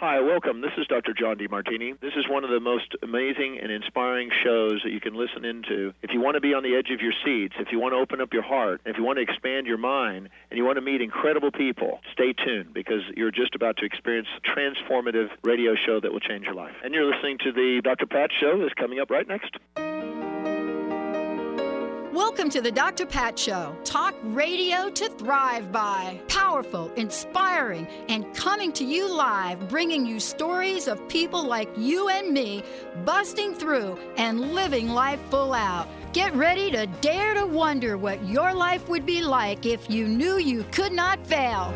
Hi, welcome. This is Dr. John DeMartini. This is one of the most amazing and inspiring shows that you can listen into. If you want to be on the edge of your seats, if you want to open up your heart, if you want to expand your mind, and you want to meet incredible people, stay tuned because you're just about to experience a transformative radio show that will change your life. And you're listening to the Dr. Pat Show that's coming up right next. Welcome to the Dr. Pat Show. Talk radio to thrive by. Powerful, inspiring, and coming to you live, bringing you stories of people like you and me, busting through and living life full out. Get ready to dare to wonder what your life would be like if you knew you could not fail.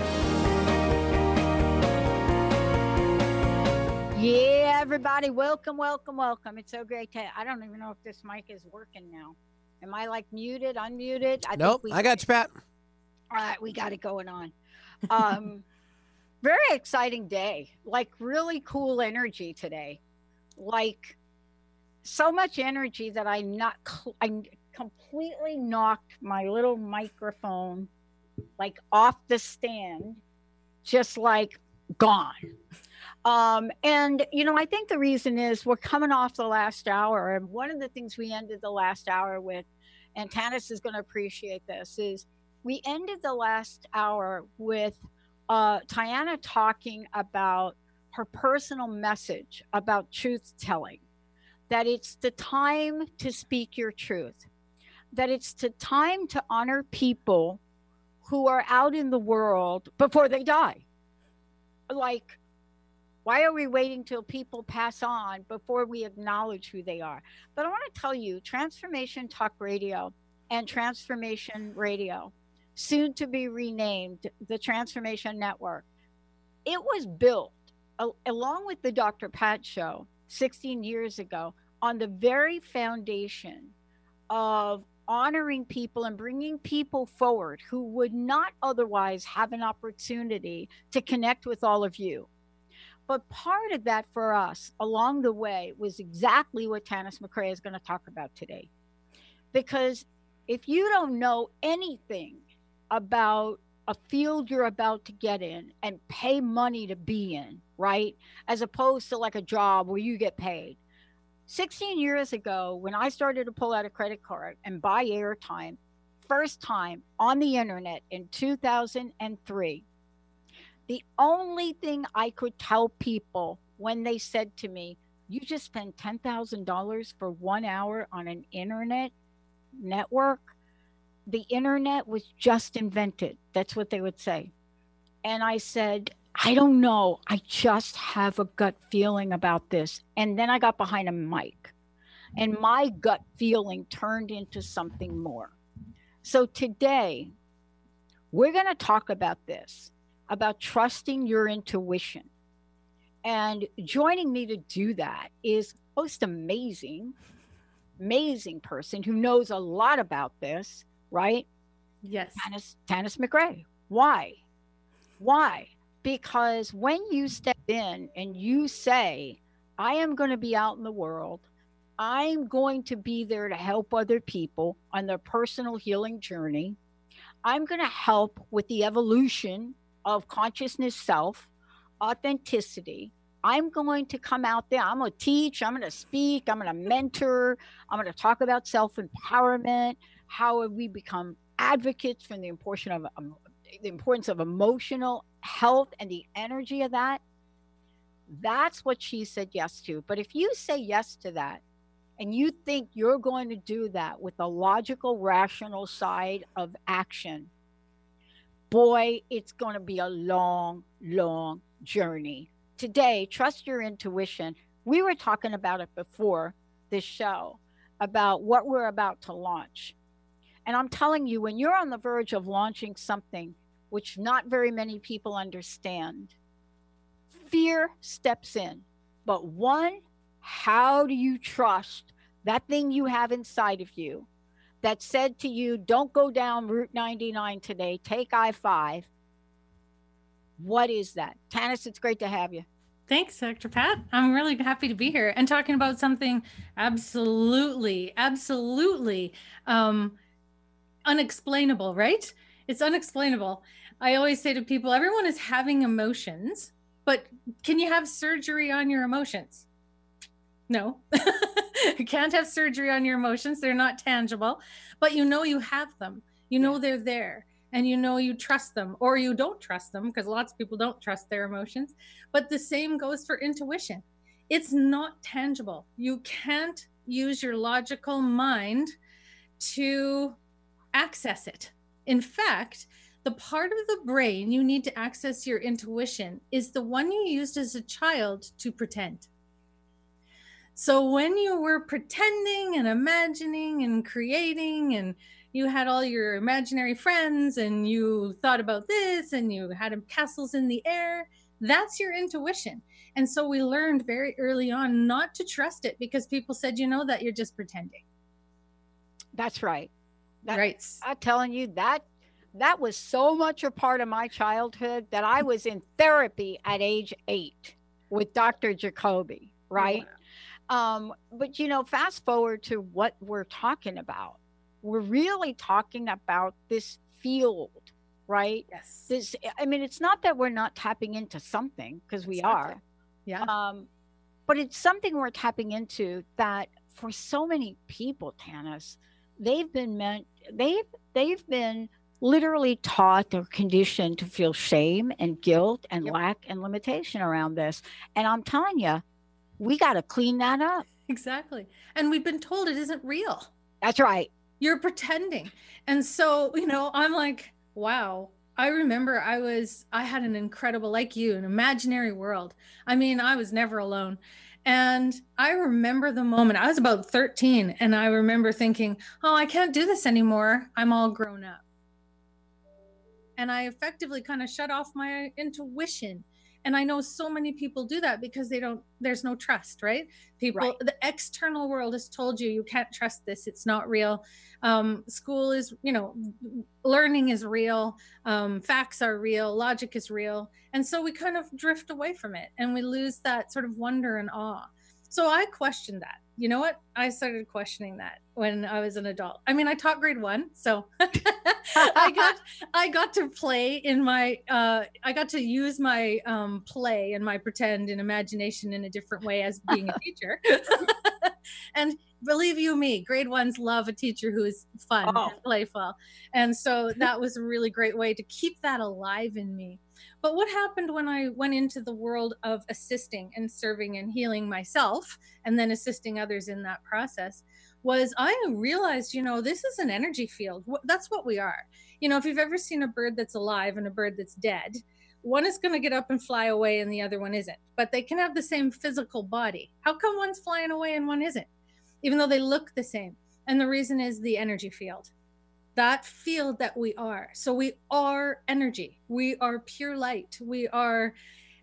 Yeah, everybody, welcome, welcome, welcome. It's so great to, I don't even know if this mic is working now. Am I like muted, unmuted? Nope, I got you, Pat. All right, we got it going on. Very exciting day. Like really cool energy today. Like so much energy that I completely knocked my little microphone like off the stand, just like gone. And, you know, I think the reason is we're coming off the last hour. And one of the things we ended the last hour with, and Tanis is going to appreciate this, is we ended the last hour with Tiana talking about her personal message about truth telling, that it's the time to speak your truth, that it's the time to honor people who are out in the world before they die. Like, why are we waiting till people pass on before we acknowledge who they are? But I want to tell you, Transformation Talk Radio and Transformation Radio, soon to be renamed the Transformation Network, it was built along with the Dr. Pat Show 16 years ago on the very foundation of honoring people and bringing people forward who would not otherwise have an opportunity to connect with all of you. But part of that for us along the way was exactly what Tanis McRae is going to talk about today. Because if you don't know anything about a field you're about to get in and pay money to be in, right? As opposed to like a job where you get paid. 16 years ago, when I started to pull out a credit card and buy airtime, first time on the internet in 2003, the only thing I could tell people when they said to me, you just spent $10,000 for 1 hour on an internet network, the internet was just invented. That's what they would say. And I said, I don't know. I just have a gut feeling about this. And then I got behind a mic and my gut feeling turned into something more. So today, we're going to talk about this, about trusting your intuition. And joining me to do that is most amazing person who knows a lot about this, right? Yes. Tanis McRae. Why? Because when you step in and you say, I am going to be out in the world, I'm going to be there to help other people on their personal healing journey. I'm going to help with the evolution of consciousness self, authenticity. I'm going to come out there. I'm going to teach. I'm going to speak. I'm going to mentor. I'm going to talk about self-empowerment, how we become advocates for the importance of emotional health and the energy of that. That's what she said yes to. But if you say yes to that and you think you're going to do that with a logical, rational side of action, boy, it's going to be a long, long journey. Today, trust your intuition. We were talking about it before this show, about what we're about to launch. And I'm telling you, when you're on the verge of launching something which not very many people understand, fear steps in. But one, how do you trust that thing you have inside of you that said to you, don't go down Route 99 today, take I-5? What is that? Tanis, it's great to have you. Thanks, Dr. Pat. I'm really happy to be here and talking about something absolutely unexplainable, right? It's unexplainable. I always say to people, everyone is having emotions But can you have surgery on your emotions? No. You can't have surgery on your emotions. They're not tangible, but you know you have them. You know they're there, and you know you trust them, or you don't trust them, because lots of people don't trust their emotions. But the same goes for intuition. It's not tangible. You can't use your logical mind to access it. In fact, the part of the brain you need to access your intuition is the one you used as a child to pretend. So when you were pretending and imagining and creating, and you had all your imaginary friends, and you thought about this, and you had castles in the air, that's your intuition. And so we learned very early on not to trust it, because people said, you know, that you're just pretending. That's right. Right. I'm telling you, that was so much a part of my childhood that I was in therapy at age 8 with Dr. Jacoby, right? Wow. But you know, fast forward to what we're talking about. We're really talking about this field, right? Yes. I mean, it's not that we're not tapping into something, because we are. Yeah. But it's something we're tapping into that for so many people, Tanis, they've been literally taught or conditioned to feel shame and guilt and lack and limitation around this. And I'm telling you, we got to clean that up. Exactly. And we've been told it isn't real. That's right. You're pretending. And so, you know, I'm like, wow. I remember I had an incredible, like you, an imaginary world. I mean, I was never alone. And I remember the moment, I was about 13, and I remember thinking, oh, I can't do this anymore. I'm all grown up. And I effectively kind of shut off my intuition. And I know so many people do that because there's no trust, right? People, the external world has told you, you can't trust this. It's not real. School is, you know, learning is real. Facts are real. Logic is real. And so we kind of drift away from it, and we lose that sort of wonder and awe. So I questioned that. You know what? I started questioning that when I was an adult. I mean, I taught grade 1, so I got to play in my I got to use my play and my pretend and imagination in a different way as being a teacher. And believe you me, grade 1s love a teacher who is fun and playful. And so that was a really great way to keep that alive in me. But what happened when I went into the world of assisting and serving and healing myself, and then assisting others in that process, was I realized, you know, this is an energy field. That's what we are. You know, if you've ever seen a bird that's alive and a bird that's dead, one is going to get up and fly away and the other one isn't. But they can have the same physical body. How come one's flying away and one isn't? Even though they look the same. And the reason is the energy field. That field that we are. So we are energy. We are pure light. We are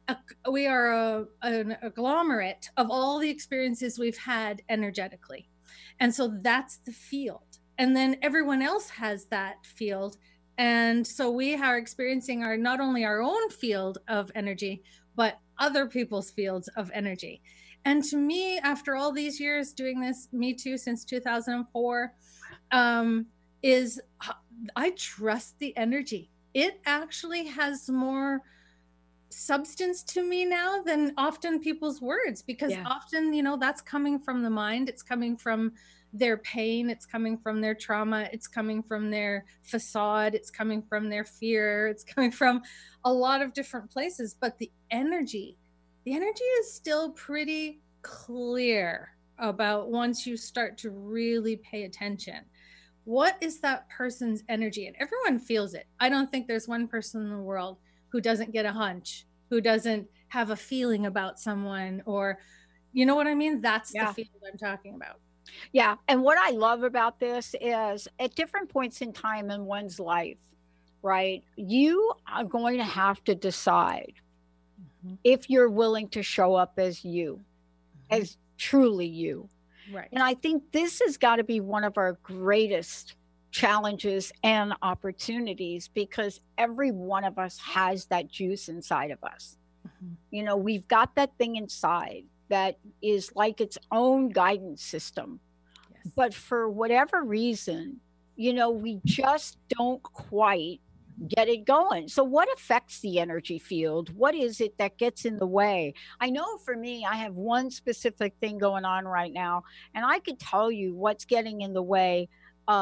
an agglomerate of all the experiences we've had energetically. And so that's the field. And then everyone else has that field. And so we are experiencing not only our own field of energy, but other people's fields of energy. And to me, after all these years doing this, Me Too, since 2004, is I trust the energy. It actually has more substance to me now than often people's words, because often, you know, that's coming from the mind. It's coming from their pain. It's coming from their trauma. It's coming from their facade. It's coming from their fear. It's coming from a lot of different places. But the energy is still pretty clear about once you start to really pay attention. What is that person's energy? And everyone feels it. I don't think there's one person in the world who doesn't get a hunch, who doesn't have a feeling about someone, or, you know what I mean? That's the field I'm talking about. Yeah. And what I love about this is at different points in time in one's life, right, you are going to have to decide if you're willing to show up as you, as truly you. Right. And I think this has got to be one of our greatest challenges and opportunities, because every one of us has that juice inside of us. You know, we've got that thing inside that is like its own guidance system. But for whatever reason, you know, we just don't quite get it going. So what affects the energy field? What is it that gets in the way? I know for me, I have one specific thing going on right now, and I could tell you what's getting in the way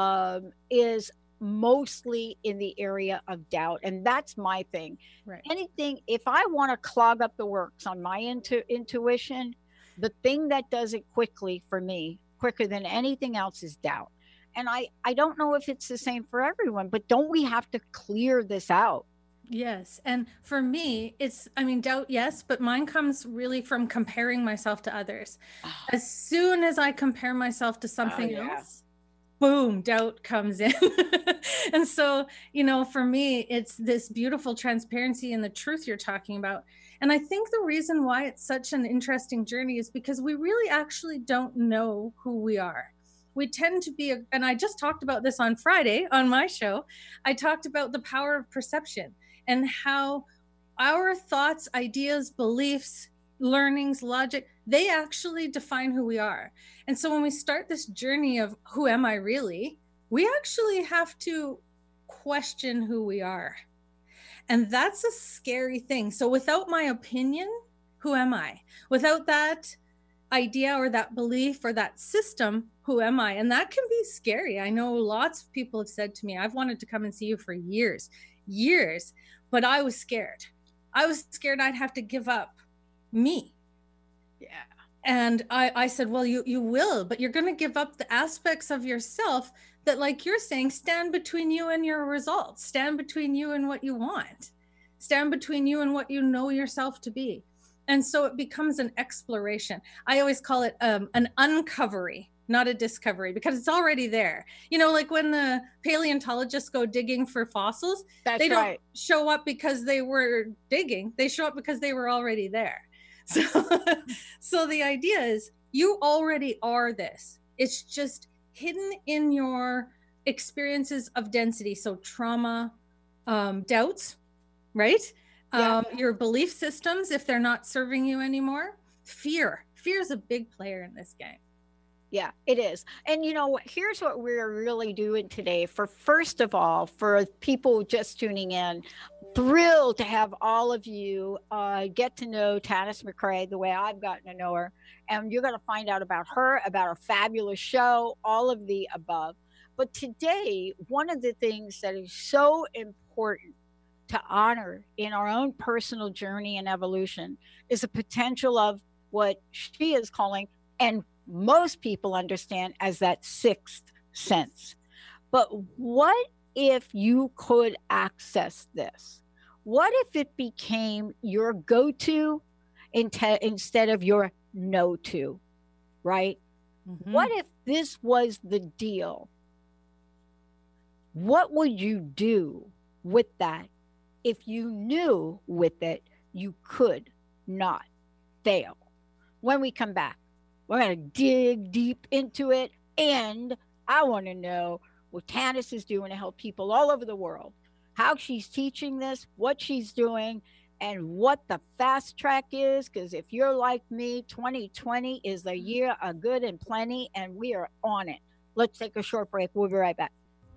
is mostly in the area of doubt. And that's my thing. Right. Anything, if I want to clog up the works on my intuition, the thing that does it quickly for me, quicker than anything else, is doubt. And I don't know if it's the same for everyone, but don't we have to clear this out? Yes. And for me, doubt, yes, but mine comes really from comparing myself to others. As soon as I compare myself to something else, boom, doubt comes in. And so, for me, it's this beautiful transparency and the truth you're talking about. And I think the reason why it's such an interesting journey is because we really actually don't know who we are. We tend to be, and I just talked about this on Friday on my show. I talked about the power of perception and how our thoughts, ideas, beliefs, learnings, logic, they actually define who we are. And so when we start this journey of who am I really, we actually have to question who we are. And that's a scary thing. So without my opinion, who am I? Without that idea or that belief or that system, who am I? And that can be scary. I know lots of people have said to me, I've wanted to come and see you for years, but I was scared. I was scared I'd have to give up me. Yeah. And I said, well, you will, but you're going to give up the aspects of yourself that, like you're saying, stand between you and your results, stand between you and what you want, stand between you and what you know yourself to be. And so it becomes an exploration. I always call it an uncovery, not a discovery, because it's already there. Like when the paleontologists go digging for fossils, they don't show up because they were digging. They show up because they were already there. So the idea is you already are this. It's just hidden in your experiences of density. So trauma, doubts, right? Yeah. Your belief systems, if they're not serving you anymore. Fear is a big player in this game. Yeah, it is. And here's what we're really doing today. First of all, for people just tuning in, thrilled to have all of you get to know Tanis McRae the way I've gotten to know her. And you're going to find out about her, about her fabulous show, all of the above. But today, one of the things that is so important to honor in our own personal journey and evolution is the potential of what she is calling, and most people understand as, that sixth sense. But what if you could access this? What if it became your go-to instead of your no-to, right? Mm-hmm. What if this was the deal? What would you do with that if you knew with it you could not fail? When we come back, we're going to dig deep into it, and I want to know what Tanis is doing to help people all over the world, how she's teaching this, what she's doing, and what the fast track is, because if you're like me, 2020 is the year of good and plenty, and we are on it. Let's take a short break. We'll be right back.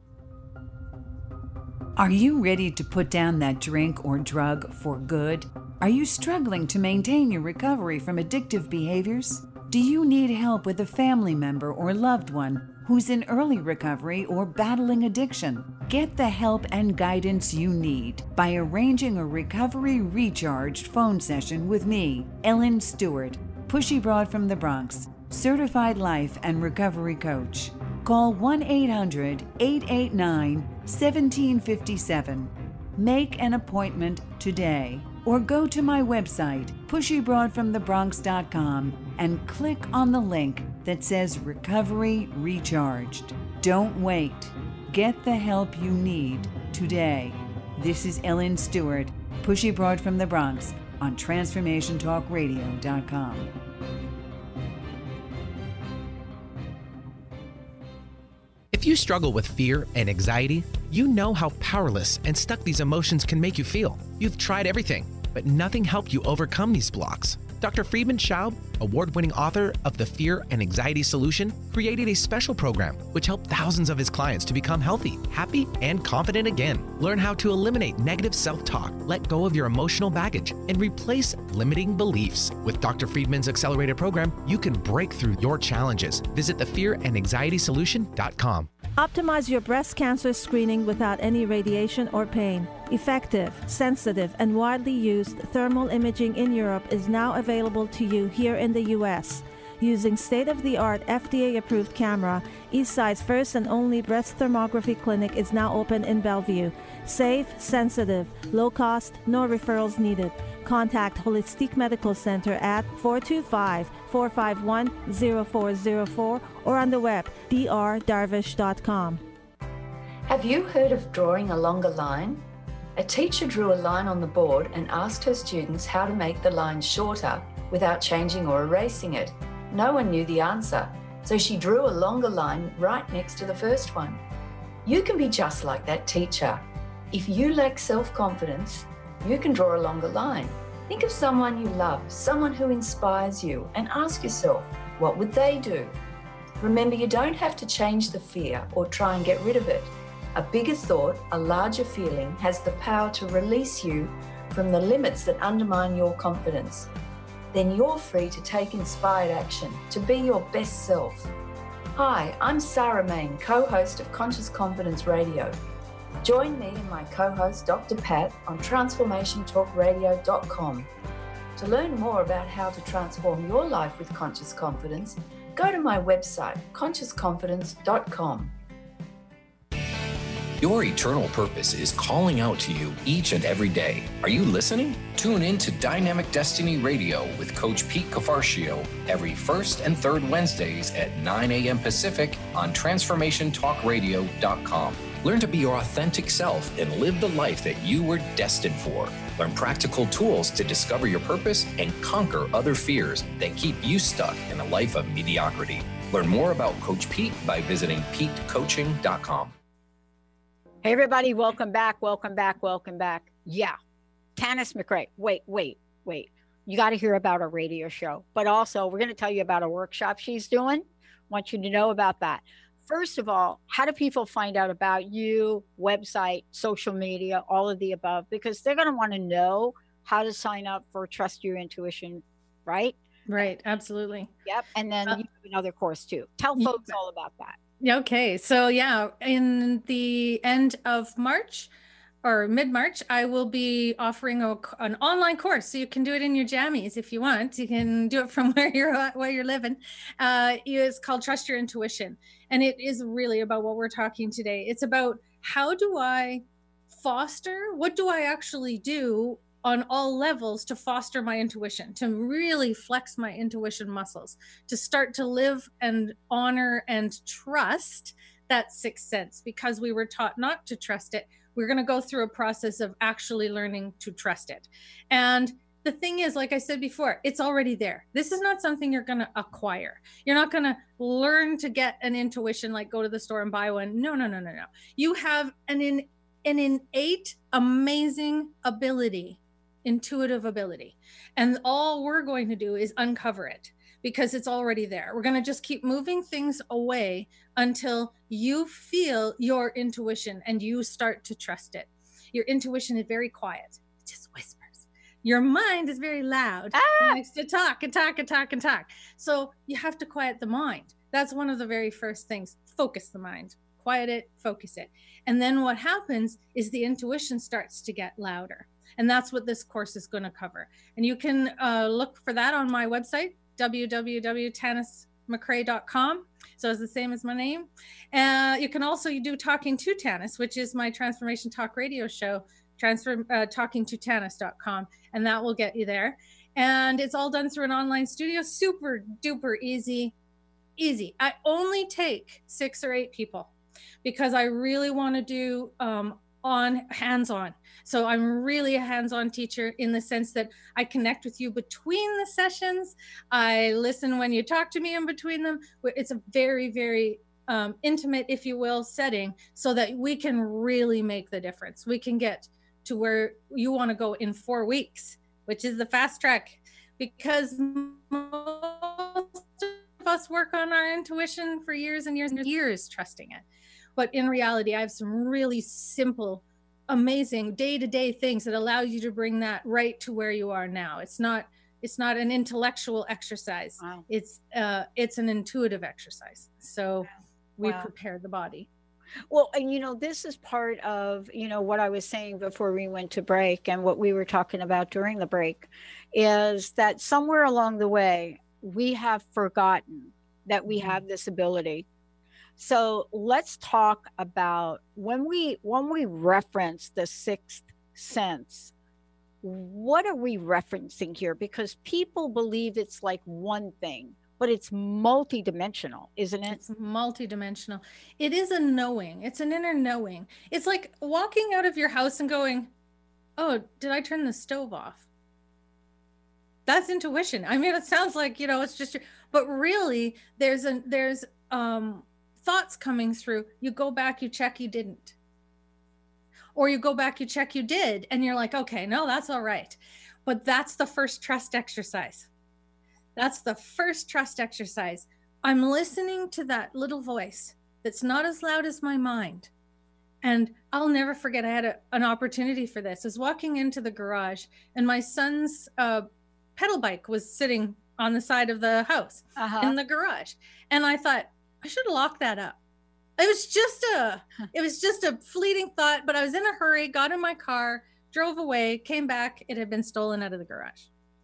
Are you ready to put down that drink or drug for good? Are you struggling to maintain your recovery from addictive behaviors? Do you need help with a family member or loved one who's in early recovery or battling addiction? Get the help and guidance you need by arranging a Recovery Recharged phone session with me, Ellen Stewart, Pushy Broad from the Bronx, certified life and recovery coach. Call 1-800-889-1757. Make an appointment today, or go to my website, pushybroadfromthebronx.com, and click on the link that says Recovery Recharged. Don't wait. Get the help you need today. This is Ellen Stewart, Pushy Broad from the Bronx, on TransformationTalkRadio.com. If you struggle with fear and anxiety, you know how powerless and stuck these emotions can make you feel. You've tried everything, but nothing helped you overcome these blocks. Dr. Friedman Schaub, award-winning author of The Fear and Anxiety Solution, created a special program which helped thousands of his clients to become healthy, happy, and confident again. Learn how to eliminate negative self-talk, let go of your emotional baggage, and replace limiting beliefs. With Dr. Friedman's accelerated program, you can break through your challenges. Visit thefearandanxietysolution.com. Optimize your breast cancer screening without any radiation or pain. Effective, sensitive, and widely used thermal imaging in Europe is now available to you here in the U.S. Using state-of-the-art FDA-approved camera, Eastside's first and only breast thermography clinic is now open in Bellevue. Safe, sensitive, low cost, no referrals needed. Contact Holistic Medical Center at 425-451-0404 or on the web drdarvish.com. Have you heard of drawing a longer line? A teacher drew a line on the board and asked her students how to make the line shorter without changing or erasing it. No one knew the answer, so she drew a longer line right next to the first one. You can be just like that teacher. If you lack self-confidence, you can draw a longer line. Think of someone you love, someone who inspires you, and ask yourself, what would they do? Remember, you don't have to change the fear or try and get rid of it. A bigger thought, a larger feeling, has the power to release you from the limits that undermine your confidence. Then you're free to take inspired action, to be your best self. Hi, I'm Sarah Main, co-host of Conscious Confidence Radio. Join me and my co-host Dr. Pat on transformationtalkradio.com. To learn more about how to transform your life with conscious confidence, go to my website, consciousconfidence.com. Your eternal purpose is calling out to you each and every day. Are you listening? Tune in to Dynamic Destiny Radio with Coach Pete Cafarcio every first and third Wednesdays at 9 a.m. Pacific on transformationtalkradio.com. Learn to be your authentic self and live the life that you were destined for. Learn practical tools to discover your purpose and conquer other fears that keep you stuck in a life of mediocrity. Learn more about Coach Pete by visiting petecoaching.com. Hey, everybody, welcome back. Yeah, Tanis McRae. Wait. You got to hear about our radio show, but also we're going to tell you about a workshop she's doing. Want you to know about that. First of all, how do people find out about you, website, social media, all of the above? Because they're going to want to know how to sign up for Trust Your Intuition, right? Right, absolutely. Yep, and then you have another course too. Tell folks all about that. Okay, so in the end of March or mid-March, I will be offering an online course. So you can do it in your jammies if you want. You can do it from where you're living. It's called Trust Your Intuition. And it is really about what we're talking today. It's about how do I foster, what do I actually do on all levels to foster my intuition, to really flex my intuition muscles, to start to live and honor and trust that sixth sense, because we were taught not to trust it. We're going to go through a process of actually learning to trust it. And the thing is, like I said before, it's already there. This is not something you're going to acquire. You're not going to learn to get an intuition, like go to the store and buy one. No. You have an innate, amazing ability, intuitive ability. And all we're going to do is uncover it because it's already there. We're going to just keep moving things away until you feel your intuition and you start to trust it. Your intuition is very quiet. It just whispers. Your mind is very loud. It likes to talk and talk and talk and talk. So you have to quiet the mind. That's one of the very first things. Focus the mind. Quiet it, focus it. And then what happens is the intuition starts to get louder. And that's what this course is going to cover. And you can look for that on my website, www.tanismcrae.com. So it's the same as my name. You can also do Talking to Tanis, which is my transformation talk radio show, talkingtotanis.com. And that will get you there. And it's all done through an online studio. Super duper easy. I only take 6 or 8 people because I really want to do hands-on. So I'm really a hands-on teacher in the sense that I connect with you between the sessions. I listen when you talk to me in between them. It's a very, very intimate, if you will, setting so that we can really make the difference. We can get to where you want to go in 4 weeks, which is the fast track. because most of us work on our intuition for years and years and years trusting it. But in reality, I have some really simple, amazing day-to-day things that allow you to bring that right to where you are now. It's not an intellectual exercise. Wow. It's an intuitive exercise. So we Wow. prepare the body. Well, and this is part of, what I was saying before we went to break, and what we were talking about during the break, is that somewhere along the way, we have forgotten that we have this ability. So let's talk about when we reference the sixth sense, what are we referencing here? Because people believe it's like one thing, but it's multidimensional, isn't it? It's multidimensional. It is a knowing. It's an inner knowing. It's like walking out of your house and going, "Oh, did I turn the stove off?" That's intuition. I mean, it sounds like, it's just, but really there's thoughts coming through. You go back, you check you didn't. Or you go back, you check you did, and you're like, okay, no, that's all right. But that's the first trust exercise. That's the first trust exercise. I'm listening to that little voice that's not as loud as my mind. And I'll never forget, I had an opportunity for this. I was walking into the garage, and my son's pedal bike was sitting on the side of the house in the garage. And I thought, I should lock that up. It was just a fleeting thought, but I was in a hurry, got in my car, drove away, came back. It had been stolen out of the garage.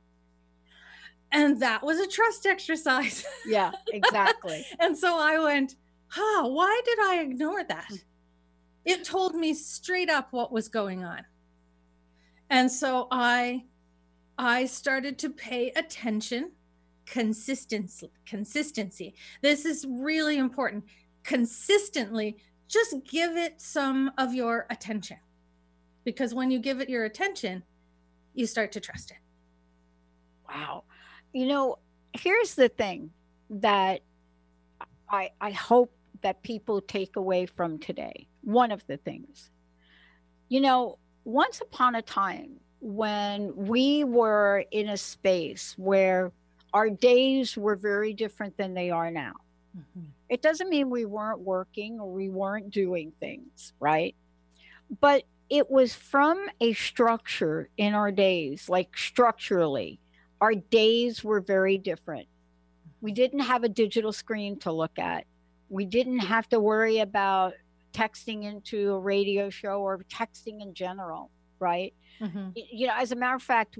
And that was a trust exercise. Yeah, exactly. And so I went, why did I ignore that? It told me straight up what was going on. And so I started to pay attention. Consistency. This is really important. Consistently, just give it some of your attention, because when you give it your attention, you start to trust it. Wow. Here's the thing that I hope that people take away from today. One of the things, once upon a time when we were in a space where our days were very different than they are now. Mm-hmm. It doesn't mean we weren't working or we weren't doing things, right? But it was from a structure in our days, like structurally, our days were very different. We didn't have a digital screen to look at. We didn't have to worry about texting into a radio show or texting in general, right? Mm-hmm. As a matter of fact,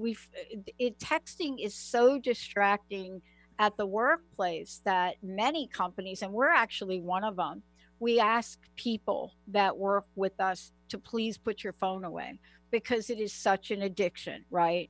texting is so distracting at the workplace that many companies, and we're actually one of them, we ask people that work with us to please put your phone away, because it is such an addiction, right?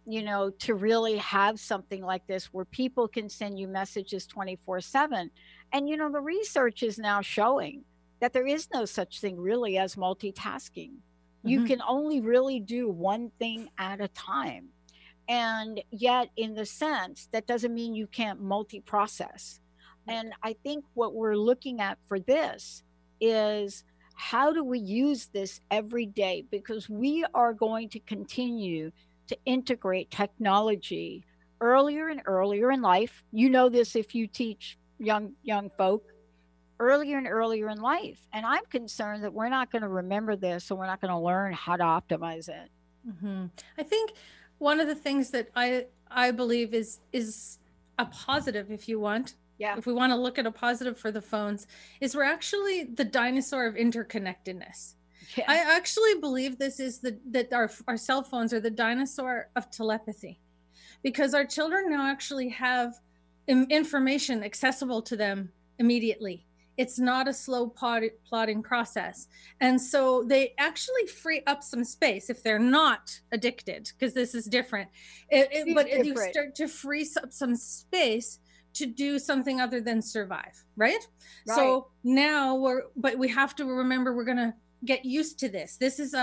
To really have something like this where people can send you messages 24/7. And, the research is now showing that there is no such thing really as multitasking. Mm-hmm. You can only really do one thing at a time. And yet, in the sense, that doesn't mean you can't multi-process. And I think what we're looking at for this is, how do we use this every day? Because we are going to continue to integrate technology earlier and earlier in life. You know this if you teach young folk, earlier and earlier in life. And I'm concerned that we're not going to remember this, and we're not going to learn how to optimize it. Mm-hmm. I think one of the things that I believe is a positive, if you want, if we want to look at a positive for the phones, is we're actually the dinosaur of interconnectedness. Yeah. I actually believe this is that our cell phones are the dinosaur of telepathy, because our children now actually have information accessible to them immediately. It's not a slow plotting process. And so they actually free up some space if they're not addicted, because this is different. But you start to free up some space to do something other than survive, right? So now but we have to remember, we're going to get used to this. This is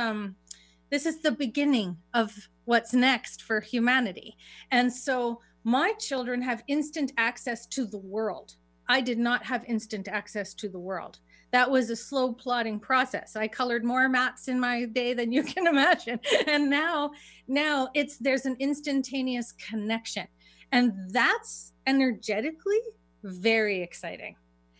the beginning of what's next for humanity. And so my children have instant access to the world. I did not have instant access to the world. That was a slow plodding process. I colored more maps in my day than you can imagine. And now there's an instantaneous connection. And that's energetically very exciting.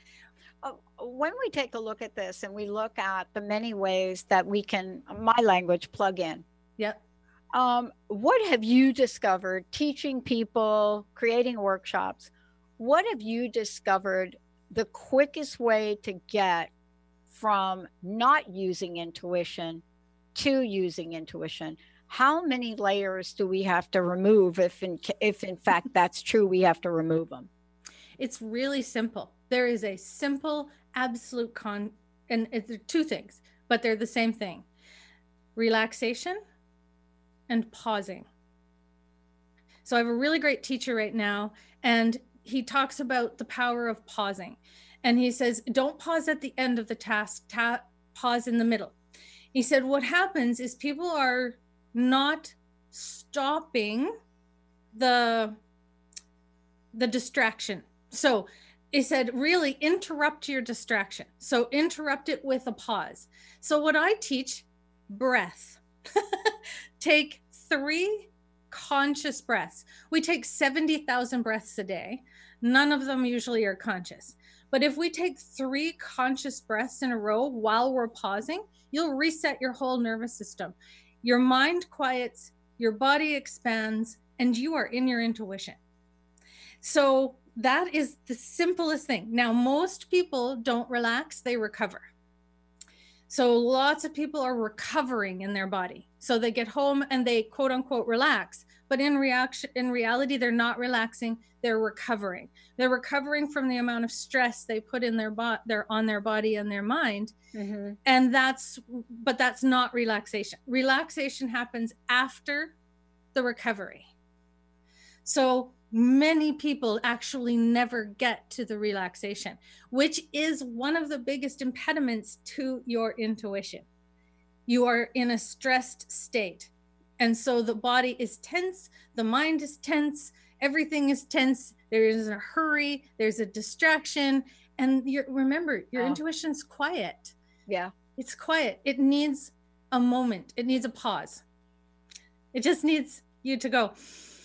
When we take a look at this and we look at the many ways that we can, my language, plug in. Yep. What have you discovered teaching people, creating workshops? What have you discovered the quickest way to get from not using intuition to using intuition? How many layers do we have to remove if in fact that's true, we have to remove them? It's really simple. There is a simple, absolute and it's two things, but they're the same thing. Relaxation and pausing. So I have a really great teacher right now, and he talks about the power of pausing. And he says, don't pause at the end of the task, pause in the middle. He said, what happens is people are not stopping the distraction. So he said, really interrupt your distraction. So interrupt it with a pause. So what I teach, breath. Take 3 conscious breaths. We take 70,000 breaths a day. None of them usually are conscious. But if we take 3 conscious breaths in a row while we're pausing, you'll reset your whole nervous system. Your mind quiets, your body expands, and you are in your intuition. So that is the simplest thing. Now, most people don't relax, they recover. So lots of people are recovering in their body. So they get home and they quote unquote relax, but in reality, they're not relaxing, they're recovering. They're recovering from the amount of stress they put in on their body and their mind. Mm-hmm. And that's not relaxation. Relaxation happens after the recovery. So many people actually never get to the relaxation, which is one of the biggest impediments to your intuition. You are in a stressed state. And so the body is tense, the mind is tense, everything is tense. There is a hurry, there's a distraction. And remember, your intuition's quiet. Yeah. It's quiet. It needs a moment. It needs a pause. It just needs you to go.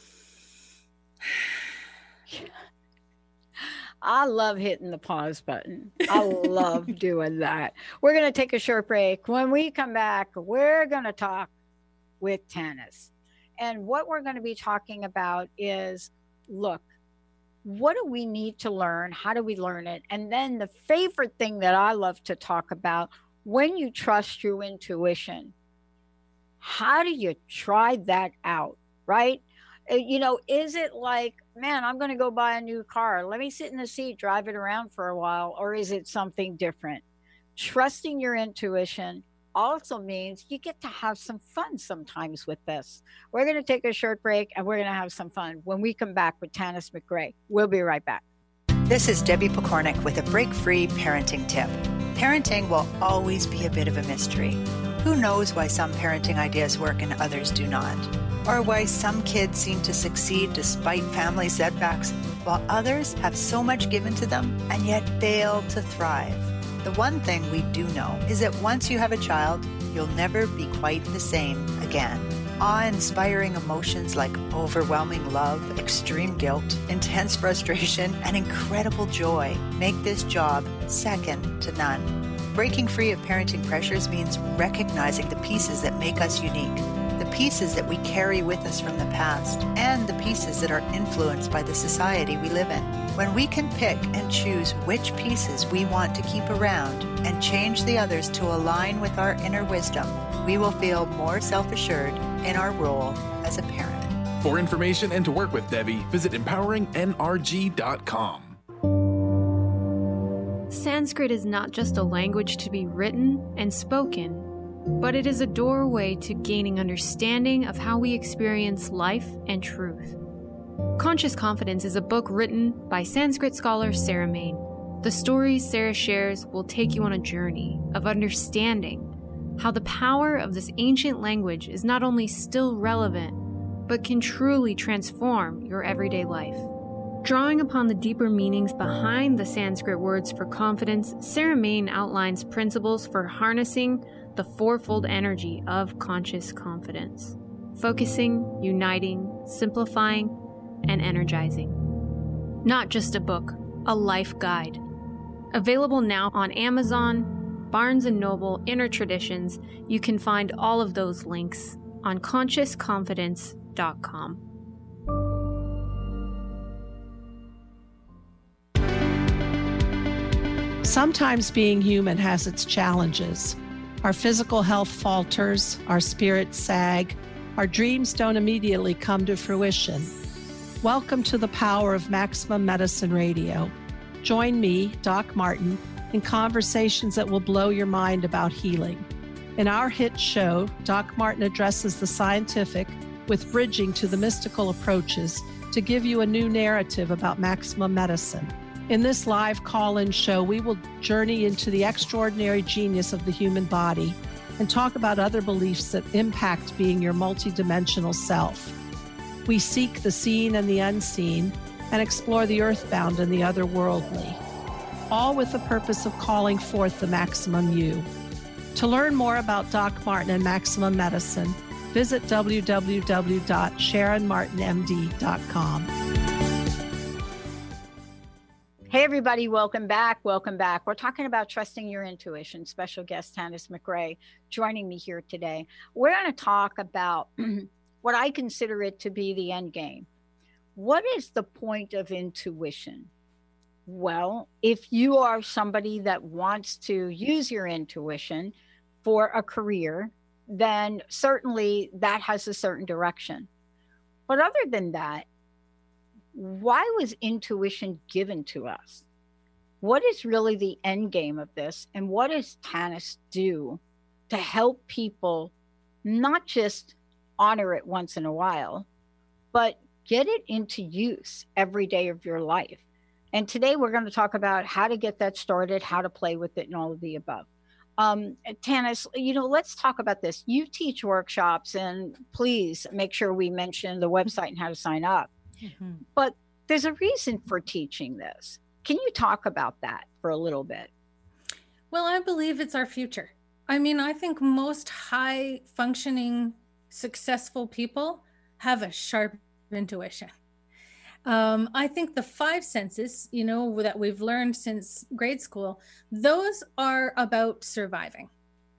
I love hitting the pause button. I love doing that. We're going to take a short break. When we come back, we're going to talk with Tanis. And what we're going to be talking about is, look, what do we need to learn? How do we learn it? And then the favorite thing that I love to talk about, when you trust your intuition, how do you try that out, right? You know, is it like, man, I'm going to go buy a new car. Let me sit in the seat, drive it around for a while. Or is it something different? Trusting your intuition also means you get to have some fun sometimes with this. We're going to take a short break and we're going to have some fun when we come back with Tanis McRae. We'll be right back. This is Debbie Pokornik with a break-free parenting tip. Parenting will always be a bit of a mystery. Who knows why some parenting ideas work and others do not? Or why some kids seem to succeed despite family setbacks, while others have so much given to them and yet fail to thrive. The one thing we do know is that once you have a child, you'll never be quite the same again. Awe-inspiring emotions like overwhelming love, extreme guilt, intense frustration, and incredible joy make this job second to none. Breaking free of parenting pressures means recognizing the pieces that make us unique, the pieces that we carry with us from the past, and the pieces that are influenced by the society we live in. When we can pick and choose which pieces we want to keep around and change the others to align with our inner wisdom, we will feel more self-assured in our role as a parent. For information and to work with Debbie, visit empoweringnrg.com. Sanskrit is not just a language to be written and spoken, but it is a doorway to gaining understanding of how we experience life and truth. Conscious Confidence is a book written by Sanskrit scholar Sarah Main. The stories Sarah shares will take you on a journey of understanding how the power of this ancient language is not only still relevant, but can truly transform your everyday life. Drawing upon the deeper meanings behind the Sanskrit words for confidence, Sarah Main outlines principles for harnessing the fourfold energy of conscious confidence: focusing, uniting, simplifying, and energizing. Not just a book, a life guide. Available now on Amazon, Barnes & Noble, Inner Traditions. You can find all of those links on consciousconfidence.com. Sometimes being human has its challenges. Our physical health falters, our spirits sag, our dreams don't immediately come to fruition. Welcome to the power of Maximum Medicine Radio. Join me, Doc Martin, in conversations that will blow your mind about healing. In our hit show, Doc Martin addresses the scientific with bridging to the mystical approaches to give you a new narrative about maximum medicine. In this live call-in show, we will journey into the extraordinary genius of the human body and talk about other beliefs that impact being your multidimensional self. We seek the seen and the unseen and explore the earthbound and the otherworldly, all with the purpose of calling forth the maximum you. To learn more about Doc Martin and Maximum Medicine, visit www.sharonmartinmd.com. Hey, everybody. Welcome back. Welcome back. We're talking about trusting your intuition. Special guest Tanis McRae joining me here today. We're going to talk about what I consider it to be the end game. What is the point of intuition? Well, if you are somebody that wants to use your intuition for a career, then certainly that has a certain direction. But other than that, why was intuition given to us? What is really the end game of this? And what does Tanis do to help people not just honor it once in a while, but get it into use every day of your life? And today we're going to talk about how to get that started, how to play with it, and all of the above. Tanis, let's talk about this. You teach workshops, and please make sure we mention the website and how to sign up. Mm-hmm. But there's a reason for teaching this. Can you talk about that for a little bit? Well, I believe it's our future. I mean, I think most high functioning, successful people have a sharp intuition. I think the five senses, that we've learned since grade school, those are about surviving.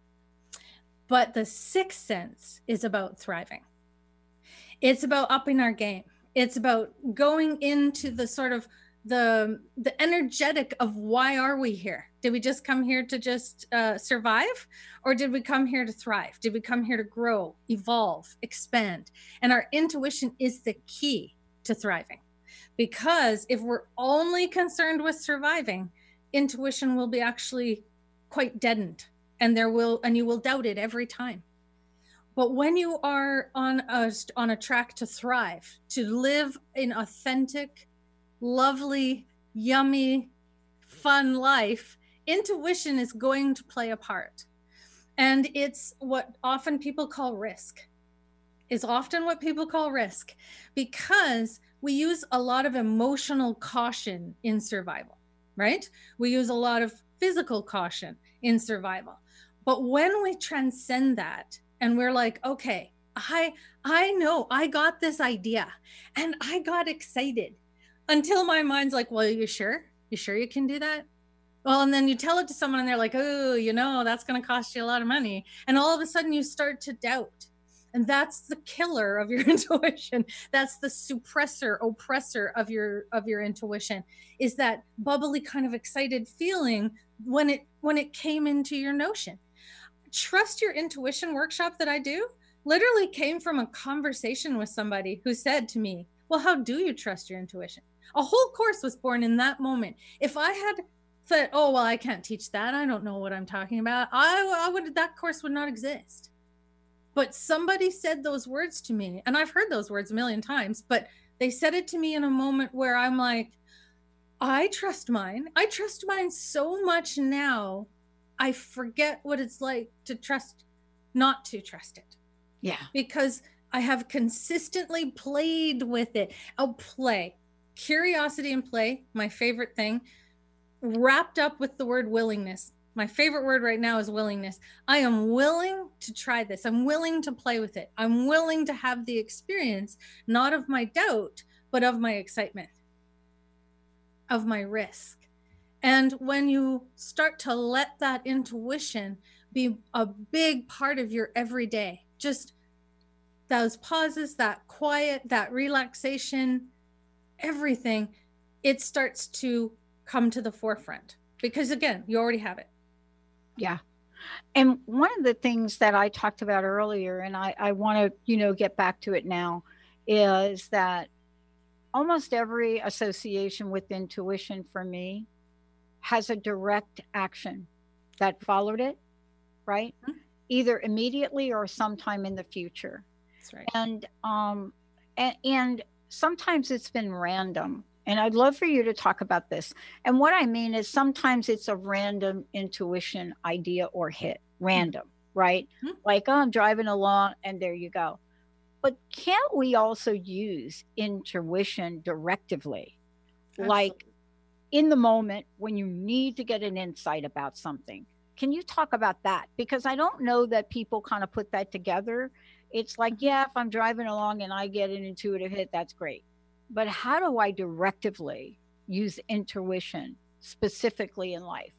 But the sixth sense is about thriving. It's about upping our game. It's about going into the sort of the energetic of why are we here? Did we just come here to just survive? Or did we come here to thrive? Did we come here to grow, evolve, expand? And our intuition is the key to thriving. Because if we're only concerned with surviving, intuition will be actually quite deadened, and you will doubt it every time. But when you are on a track to thrive, to live an authentic, lovely, yummy, fun life, intuition is going to play a part. And it's what often people call risk. Because we use a lot of emotional caution in survival, right? We use a lot of physical caution in survival. But when we transcend that and we're like, okay, I know I got this idea and I got excited until my mind's like, well, you sure you can do that? Well, and then you tell it to someone and they're like, oh, that's going to cost you a lot of money. And all of a sudden you start to doubt. And that's the killer of your intuition. That's the oppressor of your intuition, is that bubbly kind of excited feeling when it came into your notion. Trust Your Intuition workshop that I do literally came from a conversation with somebody who said to me, well, how do you trust your intuition? A whole course was born in that moment. If I had thought, oh, well, I can't teach that, I don't know what I'm talking about, that course would not exist. But somebody said those words to me, and I've heard those words a million times, but they said it to me in a moment where I'm like, I trust mine. I trust mine so much now, I forget what it's like to not to trust it. Yeah. Because I have consistently played with it. curiosity and play, my favorite thing, wrapped up with the word willingness. My favorite word right now is willingness. I am willing to try this. I'm willing to play with it. I'm willing to have the experience, not of my doubt, but of my excitement, of my risk. And when you start to let that intuition be a big part of your everyday, just those pauses, that quiet, that relaxation, everything, it starts to come to the forefront because, again, you already have it. Yeah. And one of the things that I talked about earlier, and I want to, get back to it now, is that almost every association with intuition for me has a direct action that followed it, right? Mm-hmm. Either immediately or sometime in the future. That's right. And sometimes it's been random. And I'd love for you to talk about this. And what I mean is sometimes it's a random intuition idea or hit, random, right? Mm-hmm. Like, oh, I'm driving along and there you go. But can't we also use intuition directively? Absolutely. Like in the moment when you need to get an insight about something. Can you talk about that? Because I don't know that people kind of put that together. It's like, yeah, if I'm driving along and I get an intuitive hit, that's great. But how do I directively use intuition specifically in life?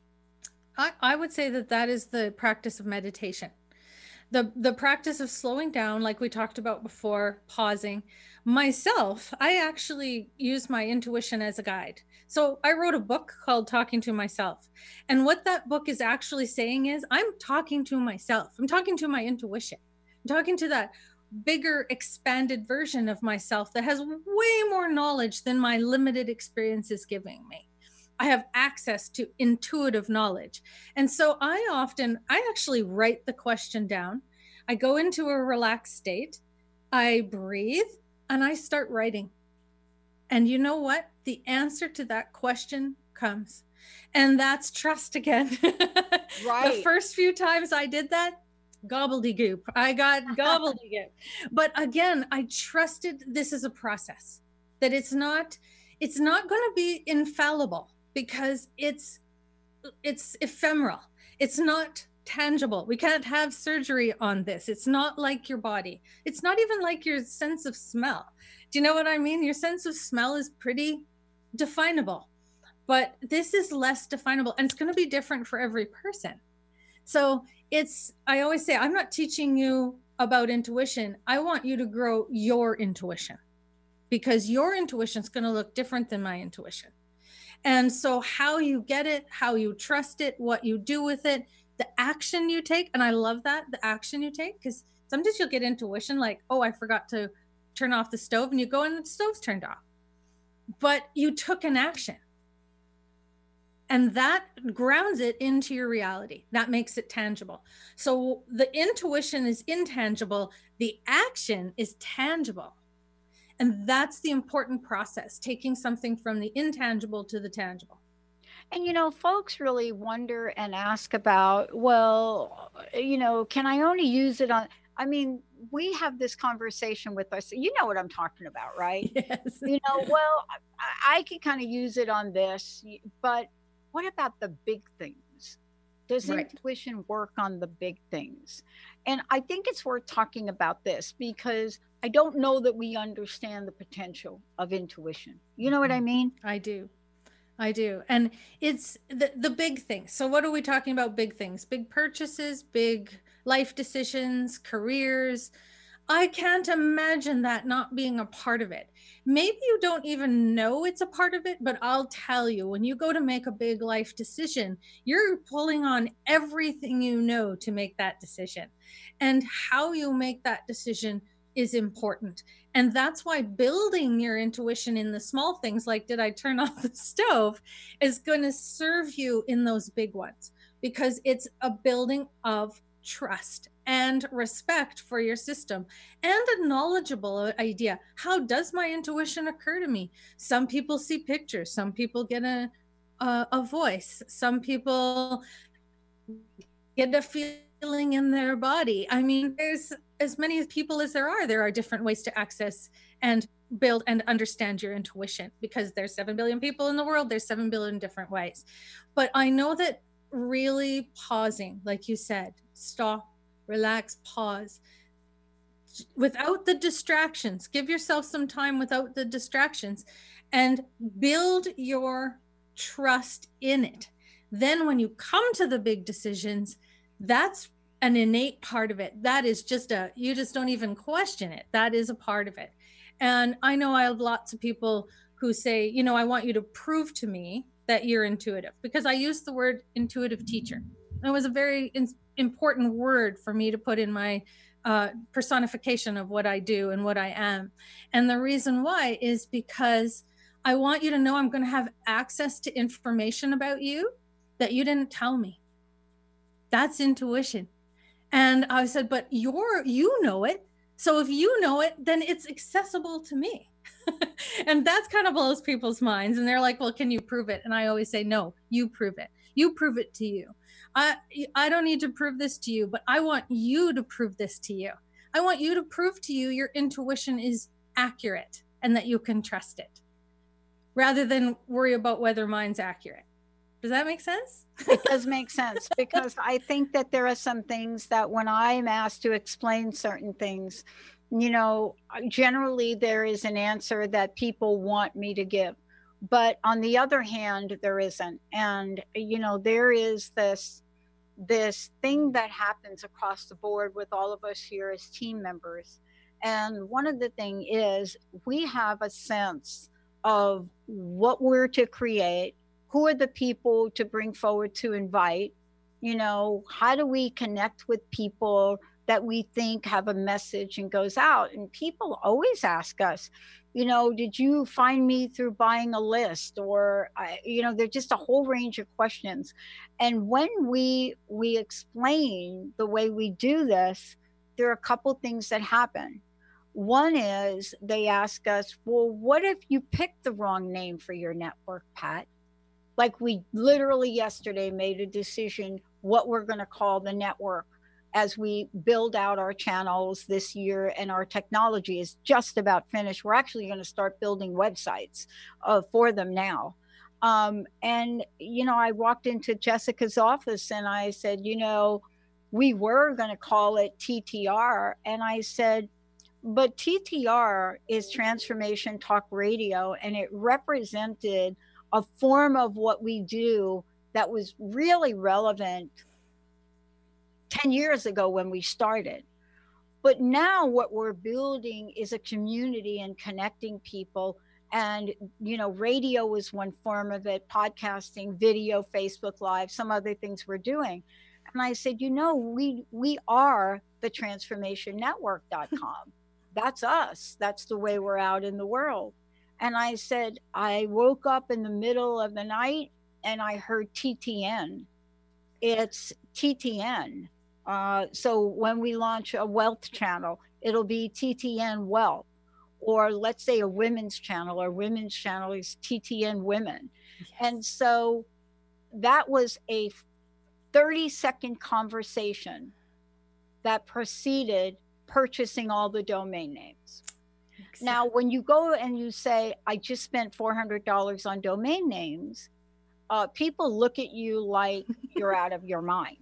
I would say that is the practice of meditation. The practice of slowing down, like we talked about before, pausing. Myself, I actually use my intuition as a guide. So I wrote a book called Talking to Myself. And what that book is actually saying is I'm talking to myself. I'm talking to my intuition. I'm talking to that bigger, expanded version of myself that has way more knowledge than my limited experience is giving me. I have access to intuitive knowledge. And so I actually write the question down. I go into a relaxed state, I breathe, and I start writing. And you know what? The answer to that question comes. And that's trust again. Right. The first few times I did that, gobbledygook. I got gobbledygook. But again, I trusted this is a process, that it's not going to be infallible because it's ephemeral. It's not tangible. We can't have surgery on this. It's not like your body. It's not even like your sense of smell. Do you know what I mean? Your sense of smell is pretty definable, but this is less definable, and it's going to be different for every person. So I always say, I'm not teaching you about intuition. I want you to grow your intuition, because your intuition is going to look different than my intuition. And so how you get it, how you trust it, what you do with it, the action you take. And I love that, the action you take, because sometimes you'll get intuition like, oh, I forgot to turn off the stove, and you go and the stove's turned off. But you took an action. And that grounds it into your reality. That makes it tangible. So the intuition is intangible. The action is tangible. And that's the important process, taking something from the intangible to the tangible. And, folks really wonder and ask about, well, can I only use it on, we have this conversation with us. You know what I'm talking about, right? Yes. Well, I can kind of use it on this, but what about the big things? Does intuition work on the big things? And I think it's worth talking about this because I don't know that we understand the potential of intuition. You know what I mean? I do. And it's the big things. So what are we talking about? Big things, big purchases, big life decisions, careers. I can't imagine that not being a part of it. Maybe you don't even know it's a part of it, but I'll tell you, when you go to make a big life decision, you're pulling on everything you know to make that decision. And how you make that decision is important. And that's why building your intuition in the small things, like did I turn off the stove, is going to serve you in those big ones, because it's a building of trust and respect for your system and a knowledgeable idea. How does my intuition occur to me? Some people see pictures, some people get a voice, some people get a feeling in their body. as many people as there are different ways to access and build and understand your intuition, because there's 7 billion people in the world. There's 7 billion different ways. But I know that really pausing, like you said, stop, relax, pause, without the distractions, give yourself some time without the distractions, and build your trust in it. Then when you come to the big decisions, that's an innate part of it. That is just you just don't even question it. That is a part of it. And I know I have lots of people who say, you know, I want you to prove to me that you're intuitive, because I use the word intuitive teacher. It was a very important word for me to put in my personification of what I do and what I am. And the reason why is because I want you to know I'm going to have access to information about you that you didn't tell me. That's intuition. And I said, but you know it. So if you know it, then it's accessible to me. And that's kind of blows people's minds. And they're like, well, can you prove it? And I always say, no, you prove it. You prove it to you. I don't need to prove this to you, but I want you to prove this to you. I want you to prove to you your intuition is accurate and that you can trust it, rather than worry about whether mine's accurate. Does that make sense? It does make sense, because I think that there are some things that when I'm asked to explain certain things, you know, generally there is an answer that people want me to give. But on the other hand, there isn't. And, you know, there is this thing that happens across the board with all of us here as team members. And one of the things is we have a sense of what we're to create, who are the people to bring forward to invite, you know, how do we connect with people that we think have a message and goes out. And people always ask us, you know, did you find me through buying a list? Or, you know, there's just a whole range of questions. And when we explain the way we do this, there are a couple things that happen. One is they ask us, well, what if you picked the wrong name for your network, Pat? Like we literally yesterday made a decision what we're going to call the network as we build out our channels this year, and our technology is just about finished. We're actually going to start building websites for them now. And, you know, I walked into Jessica's office and I said, you know, we were going to call it TTR. And I said, but TTR is Transformation Talk Radio, and it represented a form of what we do that was really relevant 10 years ago when we started. But now what we're building is a community and connecting people. And, you know, radio is one form of it, podcasting, video, Facebook Live, some other things we're doing. And I said, you know, we are the transformationnetwork.com. That's us. That's the way we're out in the world. And I said, I woke up in the middle of the night and I heard TTN. It's TTN. So when we launch a wealth channel, it'll be TTN Wealth. Or let's say a women's channel. Our women's channel is TTN Women. Yes. And so that was a 30-second conversation that preceded purchasing all the domain names. Exactly. Now, when you go and you say, I just spent $400 on domain names, people look at you like you're out of your mind.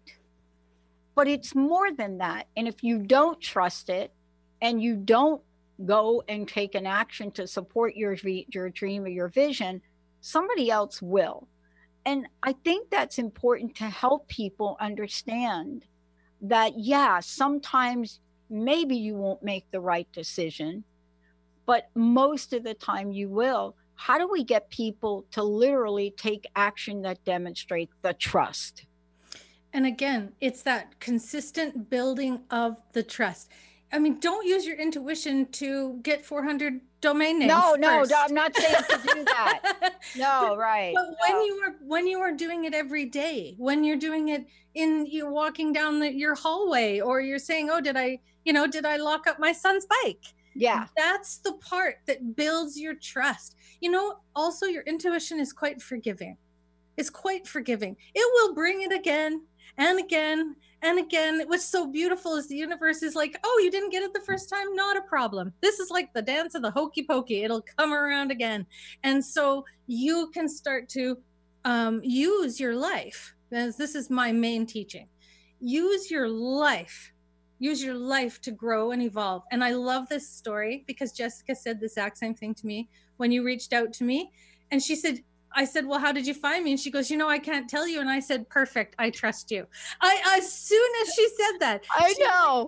But it's more than that. And if you don't trust it and you don't go and take an action to support your dream or your vision, somebody else will. And I think that's important to help people understand that, yeah, sometimes maybe you won't make the right decision, but most of the time you will. How do we get people to literally take action that demonstrates the trust? And again, it's that consistent building of the trust. I mean, don't use your intuition to get 400 domain names. No, I'm not saying to do that. No, right. But when you are doing it every day, when you're doing it you're walking down your hallway, or you're saying, oh, did I lock up my son's bike? Yeah. That's the part that builds your trust. You know, also your intuition is quite forgiving. It's quite forgiving. It will bring it again. and again and again. What's so beautiful is the universe is like, oh, you didn't get it the first time? Not a problem. This is like the dance of the hokey pokey. It'll come around again. And so you can start to use your life. This is my main teaching. Use your life to grow and evolve. And I love this story because Jessica said the exact same thing to me when you reached out to me. And she said, I said, well, how did you find me? And she goes, I can't tell you. And I said, perfect. I trust you. As soon as she said that, I know.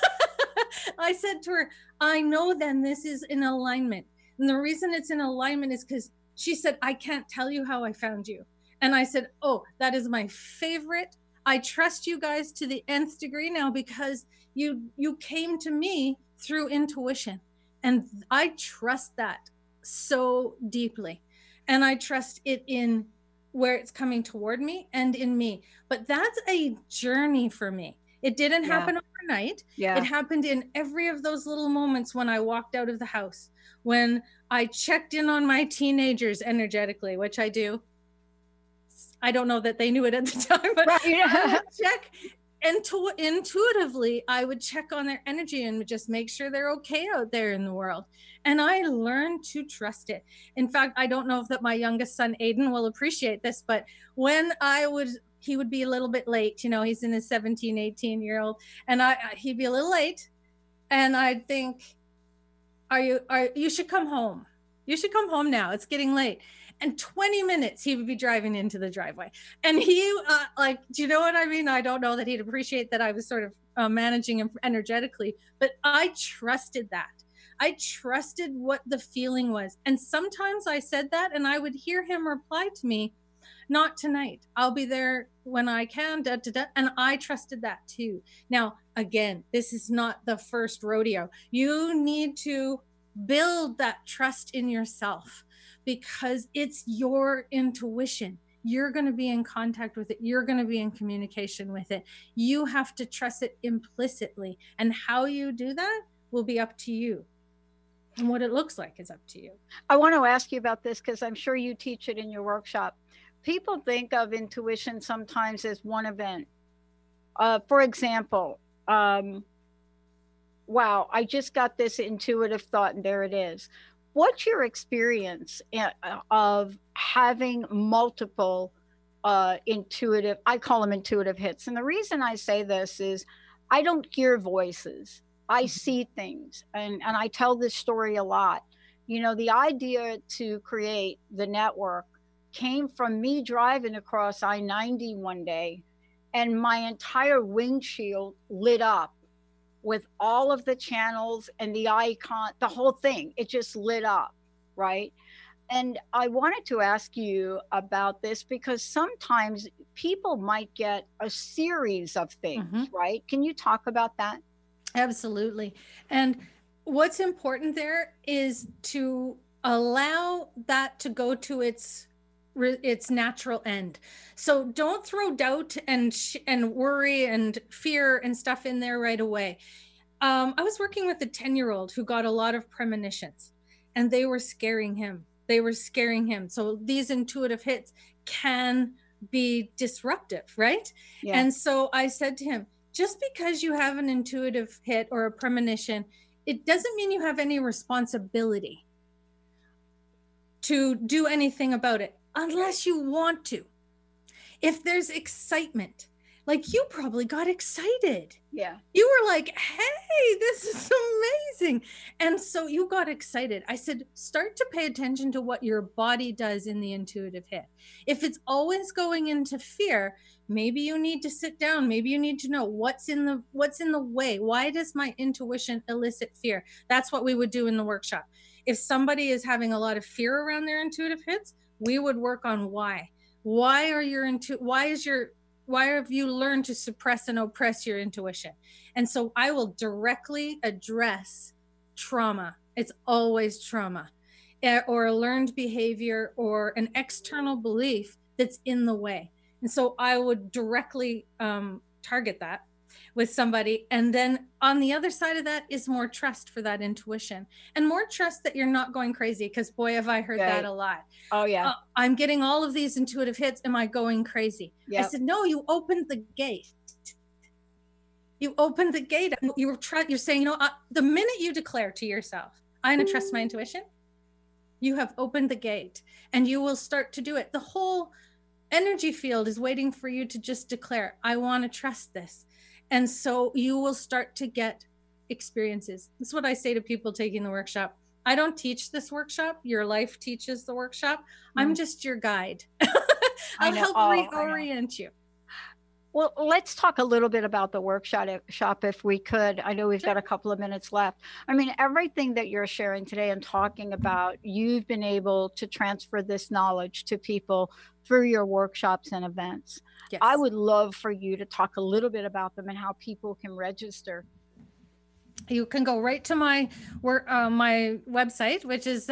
I said to her, I know then this is in alignment. And the reason it's in alignment is because she said, I can't tell you how I found you. And I said, oh, that is my favorite. I trust you guys to the nth degree now because you came to me through intuition. And I trust that so deeply. And I trust it in where it's coming toward me and in me. But that's a journey for me. It didn't happen overnight. Yeah. It happened in every of those little moments when I walked out of the house, when I checked in on my teenagers energetically, which I do. I don't know that they knew it at the time, but I would check intuitively. I would check on their energy and just make sure they're okay out there in the world. And I learned to trust it. In fact, I don't know if that my youngest son, Aiden, will appreciate this, but when he would be a little bit late, he's in his 17, 18-year-old, and he'd be a little late. And I'd think, you should come home. You should come home now. It's getting late. And 20 minutes he would be driving into the driveway. And he, do you know what I mean? I don't know that he'd appreciate that I was sort of managing him energetically, but I trusted that. I trusted what the feeling was. And sometimes I said that and I would hear him reply to me, not tonight. I'll be there when I can, And I trusted that too. Now, again, this is not the first rodeo. You need to build that trust in yourself because it's your intuition. You're going to be in contact with it. You're going to be in communication with it. You have to trust it implicitly. And how you do that will be up to you. And what it looks like is up to you. I want to ask you about this because I'm sure you teach it in your workshop. People think of intuition sometimes as one event. For example, wow, I just got this intuitive thought and there it is. What's your experience of having multiple intuitive, I call them intuitive hits. And the reason I say this is I don't hear voices. I see things. And I tell this story a lot. The idea to create the network came from me driving across I-90 one day and my entire windshield lit up with all of the channels and the icon, the whole thing, it just lit up, right? And I wanted to ask you about this because sometimes people might get a series of things, right? Can you talk about that? Absolutely. And what's important there is to allow that to go to its natural end. So don't throw doubt and worry and fear and stuff in there right away. I was working with a 10-year-old who got a lot of premonitions and they were scaring him. So these intuitive hits can be disruptive, right? Yeah. And so I said to him, just because you have an intuitive hit or a premonition, it doesn't mean you have any responsibility to do anything about it unless you want to. If there's excitement, like you probably got excited. Yeah. You were like, hey, this is amazing. And so you got excited. I said, start to pay attention to what your body does in the intuitive hit. If it's always going into fear, maybe you need to sit down. Maybe you need to know what's in the way. Why does my intuition elicit fear? That's what we would do in the workshop. If somebody is having a lot of fear around their intuitive hits, we would work on why. Why have you learned to suppress and oppress your intuition? And so I will directly address trauma. It's always trauma or a learned behavior or an external belief that's in the way. And so I would directly target that. with somebody. And then on the other side of that is more trust for that intuition, and more trust that you're not going crazy. Because boy, have I heard that a lot. Oh yeah. I'm getting all of these intuitive hits. Am I going crazy? Yep. I said, no, you opened the gate. You opened the gate. You're saying, you know, the minute you declare to yourself, I'm going to trust my intuition, you have opened the gate, and you will start to do it. The whole energy field is waiting for you to just declare, I want to trust this. And so you will start to get experiences. That's what I say to people taking the workshop. I don't teach this workshop. Your life teaches the workshop. I'm just your guide. I'll help reorient you. Well, let's talk a little bit about the workshop if we could. I know we've got a couple of minutes left. I mean, everything that you're sharing today and talking about, you've been able to transfer this knowledge to people through your workshops and events. Yes. I would love for you to talk a little bit about them and how people can register. You can go right to my website, which is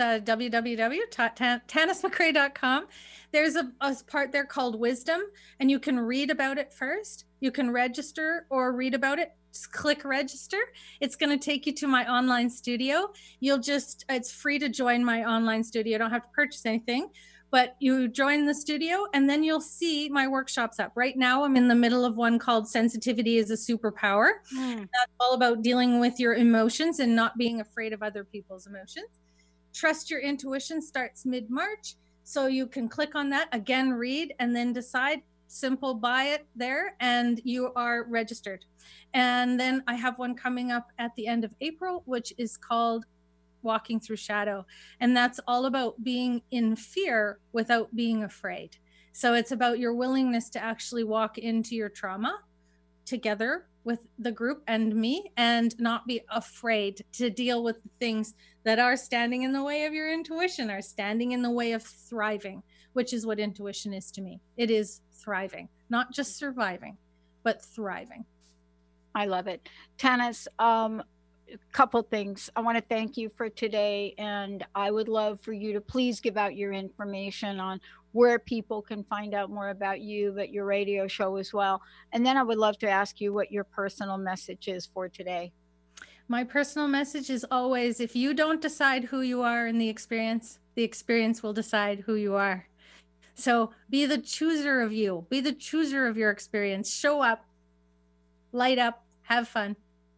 www.tanismccrae.com. There's a part there called Wisdom, and you can read about it first. You can register or read about it. Just click register. It's going to take you to my online studio. It's free to join my online studio. You don't have to purchase anything, but you join the studio and then you'll see my workshops up. Right now, I'm in the middle of one called Sensitivity is a Superpower. That's all about dealing with your emotions and not being afraid of other people's emotions. Trust Your Intuition starts mid-March. So you can click on that, again, read, and then decide. Simple, buy it there, and you are registered. And then I have one coming up at the end of April, which is called Walking Through Shadow. And that's all about being in fear without being afraid. So it's about your willingness to actually walk into your trauma together with the group and me, and not be afraid to deal with the things that are standing in the way of your intuition, are standing in the way of thriving, which is what intuition is to me. It is thriving, not just surviving, but thriving. I love it. Tanis, a couple things. I want to thank you for today, and I would love for you to please give out your information on where people can find out more about you, at your radio show as well. And then I would love to ask you what your personal message is for today. My personal message is always, if you don't decide who you are in the experience will decide who you are. So be the chooser of you, be the chooser of your experience, show up, light up, have fun.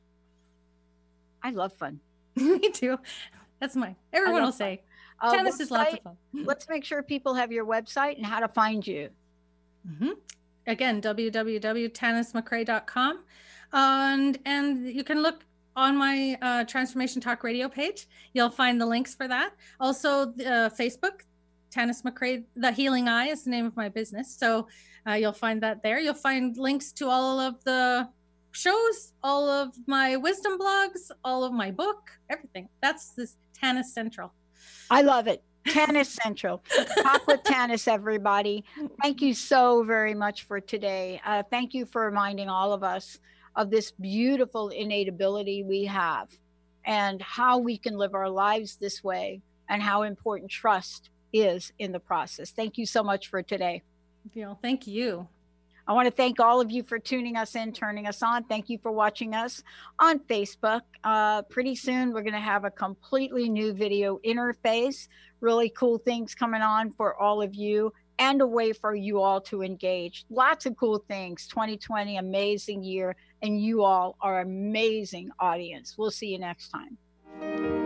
I love fun. Me too. That's everyone will say. Tanis is lots of fun. Let's make sure people have your website and how to find you. Again, www.tanismccrae.com. And you can look on my Transformation Talk radio page. You'll find the links for that. Also, Facebook, Tanis McCrae, The Healing Eye is the name of my business. So you'll find that there. You'll find links to all of the shows, all of my wisdom blogs, all of my book, everything. That's this Tanis Central. I love it. Tanis Central. Talk with Tanis, everybody. Thank you so very much for today. Thank you for reminding all of us of this beautiful innate ability we have and how we can live our lives this way and how important trust is in the process. Thank you so much for today. Thank you. I want to thank all of you for tuning us in, turning us on. Thank you for watching us on Facebook. Pretty soon, we're going to have a completely new video interface, really cool things coming on for all of you, and a way for you all to engage. Lots of cool things. 2020, amazing year, and you all are amazing audience. We'll see you next time.